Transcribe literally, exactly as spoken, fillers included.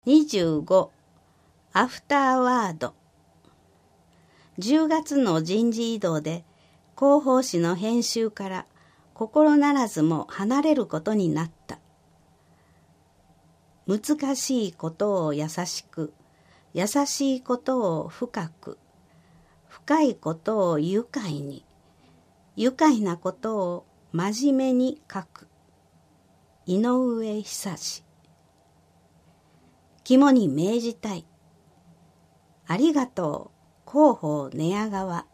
にじゅうごアフターワード。じゅうがつの人事異動で広報誌の編集から心ならずも離れることになった。難しいことを優しく、優しいことを深く、深いことを愉快に、愉快なことを真面目に書く。井上久志。肝に銘じたい。ありがとう、広報寝屋川。